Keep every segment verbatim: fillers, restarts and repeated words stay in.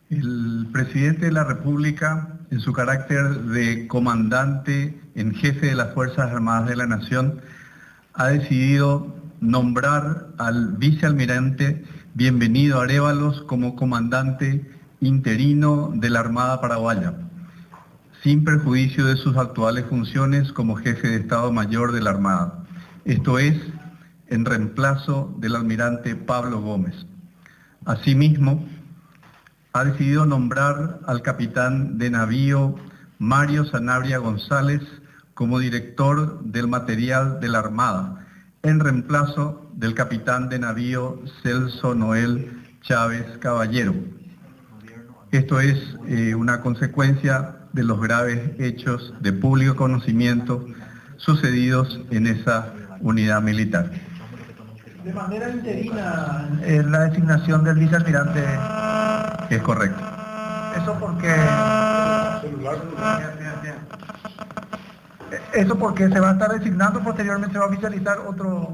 El presidente de la República, en su carácter de comandante en jefe de las Fuerzas Armadas de la Nación, ha decidido nombrar al vicealmirante Bienvenido Arévalos como comandante interino de la Armada Paraguaya, sin perjuicio de sus actuales funciones como jefe de Estado Mayor de la Armada. Esto es, en reemplazo del almirante Pablo Gómez. Asimismo, ha decidido nombrar al capitán de navío Mario Sanabria González como director del material de la Armada, en reemplazo del capitán de navío Celso Noel Chávez Caballero. Esto es eh, una consecuencia de los graves hechos de público conocimiento sucedidos en esa unidad militar. De manera interina, eh, la designación del vicealmirante. Es correcto. Eso porque... Eso porque se va a estar designando, posteriormente se va a oficializar otro...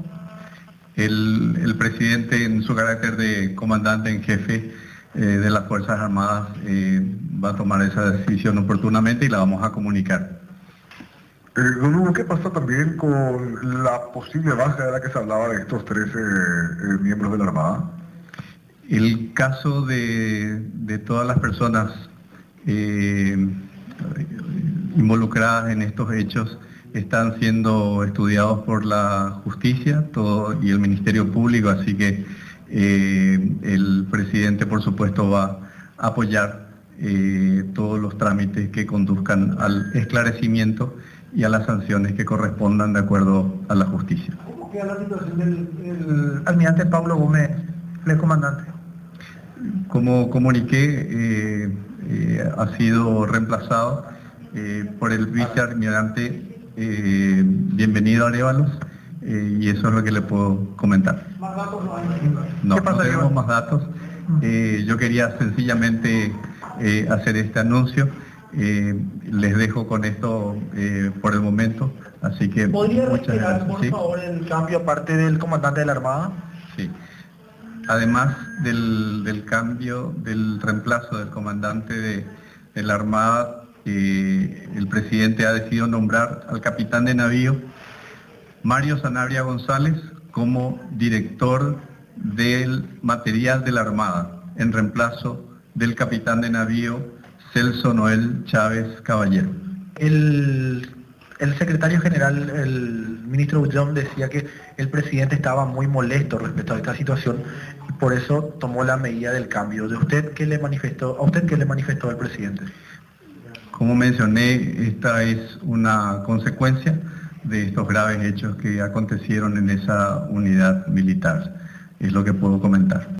El, el presidente, en su carácter de comandante en jefe eh, de las Fuerzas Armadas, eh, va a tomar esa decisión oportunamente y la vamos a comunicar. Eh, don Hugo, ¿qué pasa también con la posible baja de la que se hablaba de estos trece eh, miembros de la Armada? El caso de, de todas las personas eh, involucradas en estos hechos están siendo estudiados por la justicia todo, y el Ministerio Público, así que eh, el presidente, por supuesto, va a apoyar eh, todos los trámites que conduzcan al esclarecimiento y a las sanciones que correspondan de acuerdo a la justicia. ¿Cómo queda la situación del el almirante Pablo Gómez, el comandante? Como comuniqué, eh, eh, ha sido reemplazado eh, por el vicealmirante eh, Bienvenido Arévalos, eh, y eso es lo que le puedo comentar. ¿Más datos no hay? No, no tenemos más datos. Eh, yo quería sencillamente eh, hacer este anuncio. Eh, les dejo con esto eh, por el momento, así que ¿Podría muchas reiterar, gracias. por ¿Sí? favor, el cambio aparte del comandante de la Armada? Sí. Además del, del cambio, del reemplazo del comandante de, de la Armada, eh, el presidente ha decidido nombrar al capitán de navío Mario Sanabria González como director del material de la Armada, en reemplazo del capitán de navío Celso Noel Chávez Caballero. El, el secretario general, el ministro Bullón, decía que el presidente estaba muy molesto respecto a esta situación y por eso tomó la medida del cambio. ¿De usted qué le manifestó, a usted qué le manifestó el presidente? Como mencioné, esta es una consecuencia de estos graves hechos que acontecieron en esa unidad militar. Es lo que puedo comentar.